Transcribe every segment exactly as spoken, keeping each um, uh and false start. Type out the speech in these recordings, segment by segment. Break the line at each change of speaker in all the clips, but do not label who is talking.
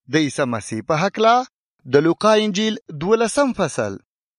د عیسی مسیح په هکله د لوقا انجیل دولسم فصل.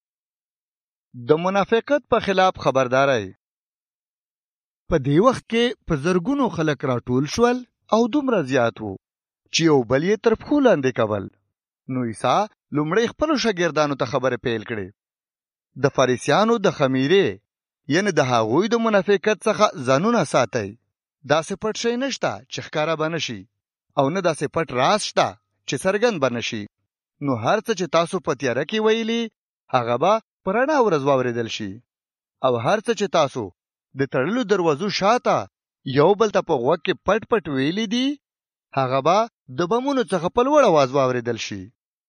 د منافقت په خلاف خبرداري. په دې وخت کې په زرګونو خلک راټول شول او دومره زیات وو چې یو بل یې تر پښو لاندې کول. نو عیسی لومړی خپلو شاګردانو ته خبرې پیل کړې. د فریسیانو د خمیرې یعنی د هغوی د منافقت څخه ځانونه ساتئ. داسې پټ شی نشته چې ښکاره به نشي او نه داسې پټ راز شته چې څرګند به نشي. نو هر څه چې تاسو په تیاره کې ویلي هغه به په رڼا ورځ واورېدل شي، او هر څه چې تاسو د تړلو دروازو شاته یو بل ته په غوږ کې پټ پټ ویلي دي هغه به د بمونو څخه په لوړ اواز واورېدل شي.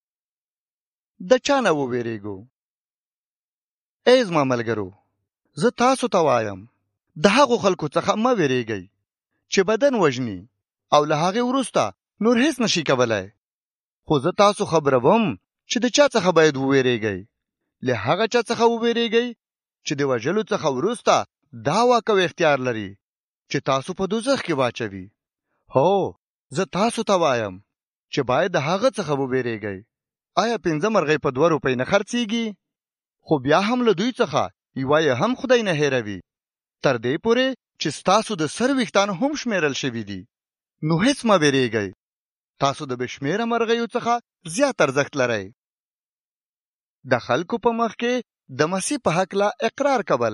د چا نه وویریږو؟ ای زما ملګرو، زه تاسو ته وایم د هغو خلکو څخه مه ویریږئ چې بدن وژني او له هغې وروسته نور هیڅ نشي کولی. خو زه تاسو خبروم چې د چا څخه باید وویریږئ. له هغه چا څخه وویریږئ چې د وژلو څخه وروسته دا واک او اختیار لري چې تاسو په دوزخ کې واچوي. هو، زه تاسو ته وایم چې باید د هغه څخه وویریږئ. آیا پنځه مرغۍ په دوه روپۍ نه خرڅېږي؟ خو بیا هم له دوی څخه یوه یې هم خدای نه هېروي، تر دې پورې چې ستاسو د سر ویښتان هم شمیرل شوي دي. نو هیڅ مه ویریږئ، تاسو د بې شمېره مرغیو څخه زیات ارزښت لرئ. د خلکو په مخ کې د مسیح په هکله اقرار کول.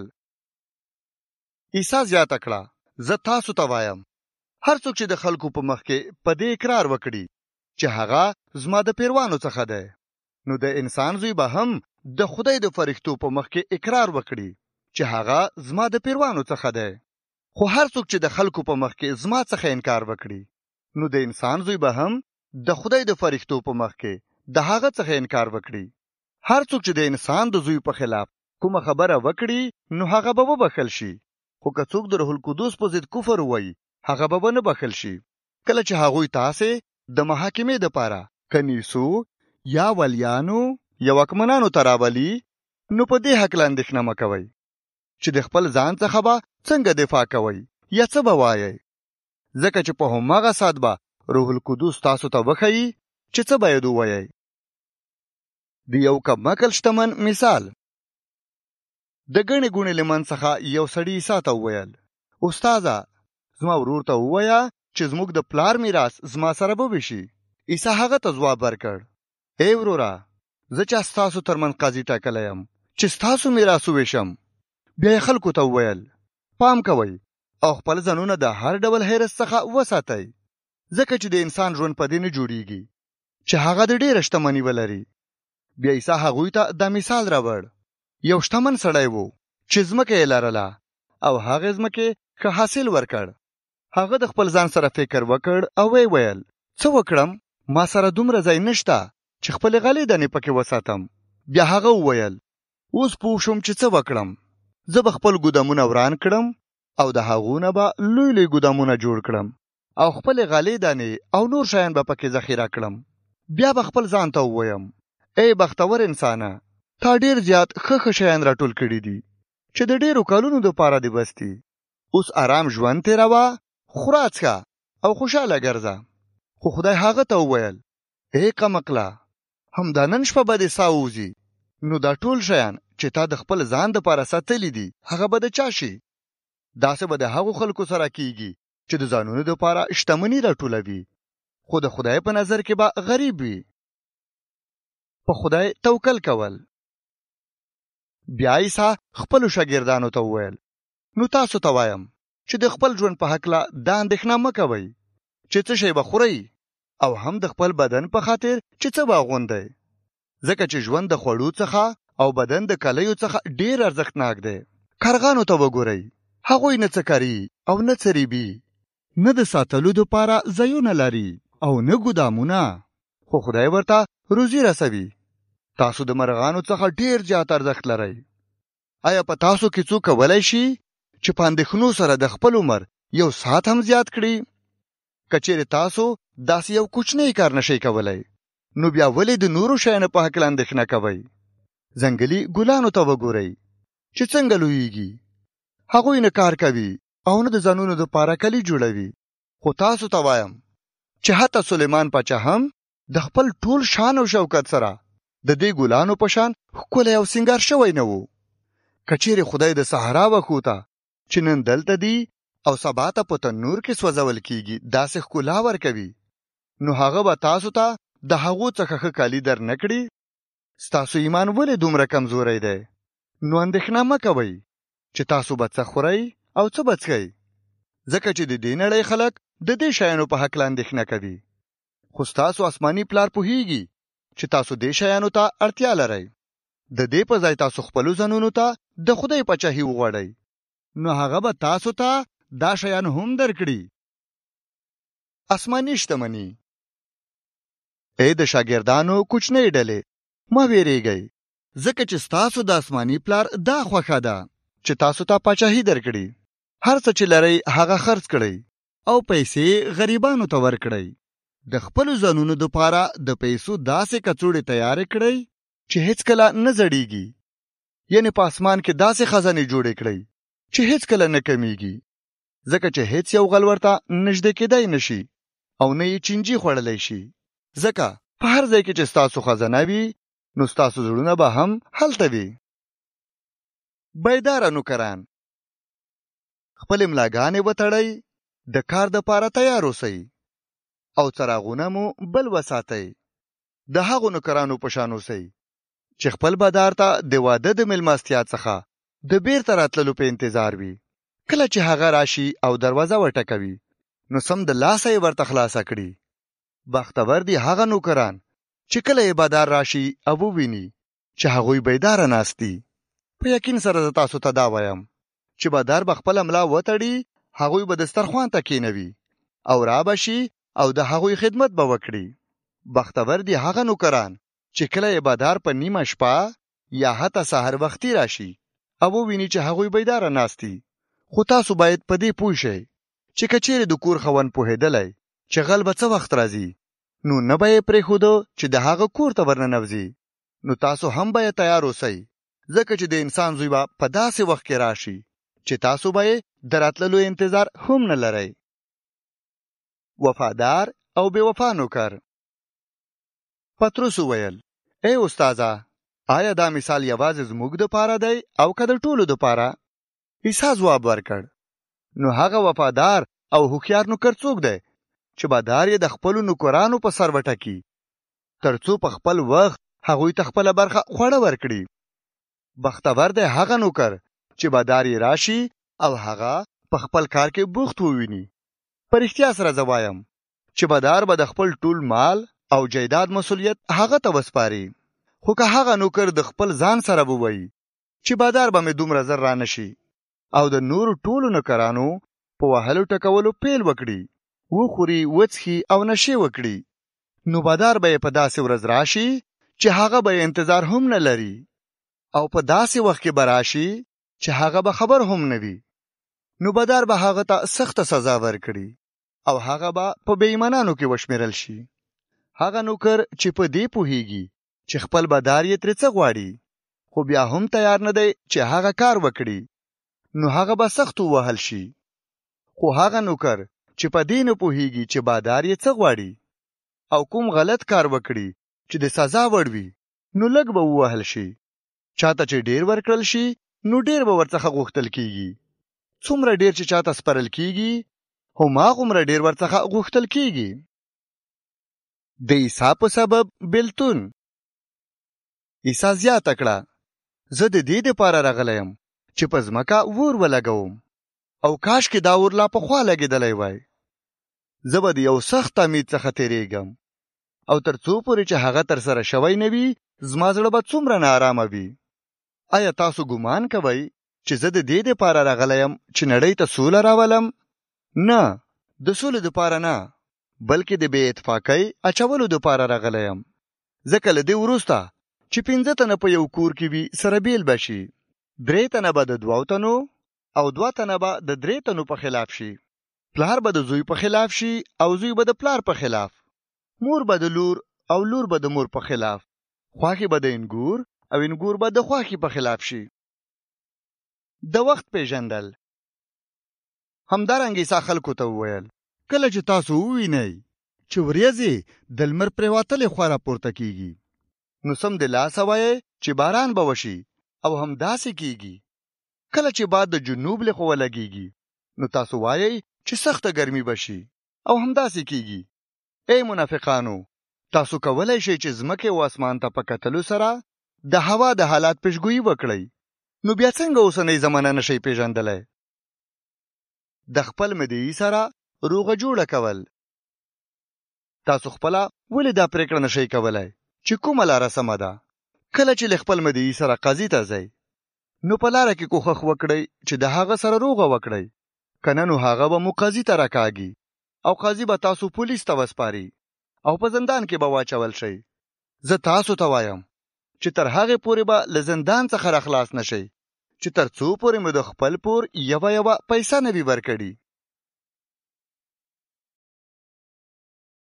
عیسی زیاته کړه، زه تاسو ته وایم هر څوک چې د خلکو په مخ کې په دې اقرار وکړي چې هغه زما د پیروانو څخه دی، نو د انسان زوی به هم د خدای د فرښتو په مخ کې اقرار وکړي چې هغه زما د پیروانو څخه دی. خو هر څوک چې د خلکو په مخ کې زما څخه انکار وکړي نو د انسان زوی به هم د خدای د فرښتو په مخ کې د هغه څخه انکار وکړي. هر څوک چې د انسان د زوی په خلاف کومه خبره وکړي نو هغه به وبخښل شي، خو که څوک د روح القدس په ضد کفر ووایي هغه به نه بخښل شي. کله چې هغوی تاسې د محاکمې دپاره کنیسو یا ولیانو یا واکمنانو ته راولي نو په دې هکله اندېښنه مه کوئ چې د خپل ځان څخه به څنګه دفاع کوئ یا څه به وایئ، ځکه چې په هماغه ساعت به روح القدس تاسو ته وښیي چې څه باید ووایئ. د یو کم عقل شتمن مثال. د ګڼې ګوڼې له منځ څخه یو سړي عیسی ته وویل، استاده، زما ورور ته ووایه چې زموږ د پلار میراث زما سره به وشي. عیسی هغه ته ځواب ورکړ، ای وروره، زه چې ستاسو ترمنځ قاضي ټاکلی یم چې ستاسو میراث وویشم. بیا یې خلکو ته وویل، پام کوئ او خپل ځانونه د هر ډول حرص څخه وساتئ، ځکه چې د انسان ژوند په دې نه جوړیږي چې هغه د ډېره شتمني ولري. بیا عیسی هغوی ته دا مثال راوړ. یو شتمن سړی و چې ځمکه یې لرله او هغې ځمکې ښه حاصل ورکړ. هغه د خپل ځان سره فکر وکړ او ویې ویل، څه وکړم؟ ما سره دومره ځای نشته چې خپلې غلې دانې پکې وساتم. بیا هغه وویل، اوس پوه شوم چې څه وکړم. زه به خپل ګودامونه وران کړم او د هغو نه به لوی لوی ګودامونه جوړ کړم او خپلې غلې دانې او نور شیان به پکې ذخیره کړم. بیا به خپل ځان ته ووایم، ای بختور انسانه، تا ډېر زیات ښه ښه شیان راټول کړي دي چې د ډېرو کلونو دپاره دې بس دي. اوس آرام ژوند تېروه، خوره څښه او خوشحاله ګرځه. خو خدای هغه ته وویل، ای کمقله، همدا نن شپه به دې ساه ووځي. نو دا ټول شیان چې تا د خپل ځان دپاره ساتلي دي هغه به د چا شي؟ داسې به د هغو خلکو سره کیږي چې د ځانونو دپاره شتمني راټولوي خو د خدای په نظر کې به غریب وي. په خدای توکل کول. بیا عیسی خپلو شاګردانو ته وویل، نو تاسو ته وایم چې د خپل ژوند په هکله دا اندېښنه مه کوئ چې څه شی به خورئ او هم د خپل بدن په خاطر چې څه به اغوندئ، ځکه چې ژوند د خوړو څخه او بدن د کلیو څخه ډېر ارزښتناک دی. کارغانو ته وګورئ، هغوی نه څه کري او نه څه ریبي، نه د ساتلو دپاره ځایونه لري او نه ګودامونه، خو خدای ورته روزي رسوي. تاسو د مرغانو څخه ډېر زیات ارزښت لرئ. آیا په تاسو کې څوک کولی شي چې په اندېښنو سره د خپل عمر یو ساعت هم زیات کړي؟ که چیرې تاسو داسې یو کوچنی کار نشئ کولی نو بیا ولې د نورو شیانو په هکله اندېښنه کوئ؟ ځنګلي ګلانو ته وګورئ چې څنګه لویږي. هغوی نه کار کوي او نه د ځانونو دپاره کلي جوړوي. خو تاسو ته وایم چې حتی سلیمان پاچا هم د خپل ټول شان او شوکت سره د دې ګلانو په شان ښکلی او سینګار شوی نه و. کچېرې خدای د صحرا وښوته چې نن دلته دی او سبا ته په تنور کې سوځول کیږي داسې ښکلا ورکوي، نو هغه به تاسو ته د هغو څخه ښه کالي در نه کړي؟ ستاسو ایمان ولې دومره کمزوری دی؟ نو اندېښنه مه کوئ چې تاسو به څه خورئ او څه به څښئ، ځکه چې د دې نړۍ خلک د دې شیانو په هکله اندېښنه کوي. خو ستاسو آسماني پلار پوهیږي چې تاسو دې شیانو ته اړتیا لرئ. د دې په ځای تاسو خپلو ځانونو ته د خدای پاچاهي وغواړئ، نو هغه به تاسو ته دا شیان هم درکړي. آسماني شتمني. ای د شاګردانو کوچنۍ ډلې، مه ویریږئ، ځکه چې ستاسو د آسماني پلار دا خوښه ده چې تاسو ته پاچاهي درکړي. هر څه چې لرئ هغه خرڅ کړئ او پیسې غریبانو ته ورکړئ. د خپلو ځانونو دپاره د پیسو داسې کڅوړې تیارې کړئ چې هیڅکله نه زړیږي، یعنې په اسمان کې داسې خزانې جوړې کړئ چې هیڅکله نه کمیږي، ځکه چې هیڅ یو غل ورته نږدې کېدی نشي او نه یې چینجي خوړلی شي. ځکه په هر ځای کې چې ستاسو خزانه وي نو ستاسو زړونه به هم هلته وي. بیداره نوکران. خپلې ملاګانې وتړئ، د کار دپاره تیار اوسئ او څراغونه مو بل وساتئ. د هغو نوکرانو په شان اوسئ چې خپل بادار ته د واده د مېلمستیا څخه د بیرته راتللو په انتظار وي. کله چې هغه راشي او دروازه وټکوي نو سم د لاسه یې ورته خلاصه کړي. بختور دي هغه نوکران چې کله یې بادار راشي او وویني چې هغوی بیداره ناست دي. په یقین سره زه تاسو ته دا وایم چې بادار به خپله ملا وتړي، هغوی به دسترخوان ته کښېنوي او را به شي او د هغوی خدمت به وکړي. بختور دي هغه نوکران چې کله یې بادار په نیمه شپه یا حتی سحر وختي راشي او وویني چې هغوی بیداره ناست دي. خو تاسو باید په دې پوه شئ چې که چیرې د کور خاوند پوهېدلی چې غل به څه وخت راځي، نو نه به یې پرېښوده چې د هغه کور ته ورننوځي. نو تاسو هم به یې تیار اوسئ، ځکه چې د انسان زوی به په داسې وخت کې راشي چې تاسو به یې د راتللو انتظار هم نه لرئ. وفادار او بې وفا نوکر. پطرس وویل: ای استاده، آیا دا مثال یوازې زموږ دپاره دی او که د ټولو دپاره؟ عیسی ځواب ورکړ: نو هغه وفادار او هوښیار نوکر څوک دی چې بادار یې د خپلو نوکرانو په سر وټکي تر څو په خپل وخت هغوی ته خپله برخه خوړه ورکړي. بختور دی هغه نوکر چې بادار یې راشي او هغه په خپل کار کې بوخت وویني. په رښتیا سره زه وایم چې بادار به د خپل ټول مال او جایداد مسؤلیت هغه ته وسپاري. خو که هغه نوکر د خپل ځان سره ووایي چې بادار به مې دومره زر را نشي او د نورو ټولو نوکرانو په وهلو ټکولو پیل وکړي، وخوري، وڅښي او نشې وکړي، نو بادار به یې په داسې ورځ راشي چې هغه به یې انتظار هم نه لري او په داسې وخت کې به راشي چې هغه به خبر هم نه وي. نو بادار به هغه ته سخته سزا ورکړي او هغه به په بې ایمانانو کې وشمیرل شي. هغه نوکر چې په دې پوهیږي چې خپل بادار یې ترې څه غواړي خو بیا هم تیار نه دی چې هغه کار وکړي، نو هغه به سخت ووهل شي. خو هغه نوکر چې په دې نه پوهیږي چې بادار یې څه غواړي او کوم غلط کار وکړي چې د سزا وړ وي، نو لږ به ووهل شي. چاته چې ډیر ورکړل شي نو ډیر به ورڅخه غوښتل کیږي. څومره ډیر چې چاته سپارل کیږي هماغومره ډیر ورڅخه غوښتل کیږي. د عیسی په سبب بیلتون. عیسی زیاته کړه: زه د دې دپاره راغلی یم چې په ځمکه اور ولګوم، او کاش کې دا اور لا پخوا لګېدلی وای. زه به د یو سخت امید څخه تېرېږم او تر څو پورې چې هغه ترسره شوی نه وي زما زړه به څومره ناارامه وي. آیا تاسو ګمان کوئ چې زه د دې دپاره راغلی یم چې نړۍ ته سوله راولم؟ نه، د سولې دپاره نه، بلکې د بې اتفاقۍ اچولو دپاره راغلی یم. ځکه له دې وروسته چې پنځه تنه په یو کور کې وي سره بیل به شي، درې تنه به د دوو تنو او دوه تنه به د درې تنو په خلاف شي. پلار به د زوی په خلاف شي او زوی به د پلار په خلاف، مور به د لور او لور به د مور په خلاف، خواښې به د انګور او انګور به د خواښې په خلاف شي. د وخت پیژندل. همدارنګه عیسی خلکو ته وویل: کله چې تاسو ووینئ چې ورېځې د لمر پرېوتلې خوا راپورته کیږي. نو سم د لاسه وایې چې باران به وشي او همداسې کیږي. کله چې باد د جنوب له خوا لګیږي نو تاسو وایئ چې سخته ګرمي بشي او همداسې کیږي. ای منافقانو، تاسو کولای شئ چې ځمکې او اسمان ته په کتلو سره د هوا د حالات پیشګویي وکړئ. نو بیا څنګه اوسنۍ زمانه نشئ پیژندلی؟ د خپل مدعي سره روغه جوړه کول. تاسو خپله ولې دا پرېکړه نشئ کولی چې کومه لاره سمه ده؟ کله چې له خپل مدعي سره قاضي ته ځئ نو په لاره کې کوښښ وکړئ چې د هغه سره روغه وکړئ، کنه نو هغه به مو قاضي ته راکاږي او قاضي به تاسو پولیس ته وسپاري او په زندان کې به واچول شئ. زه تاسو ته وایم چې تر هغې پورې به له زندان څخه راخلاص نشئ چې تر څو پورې مو د خپل پور یوه یوه پیسه نه وي ورکړي.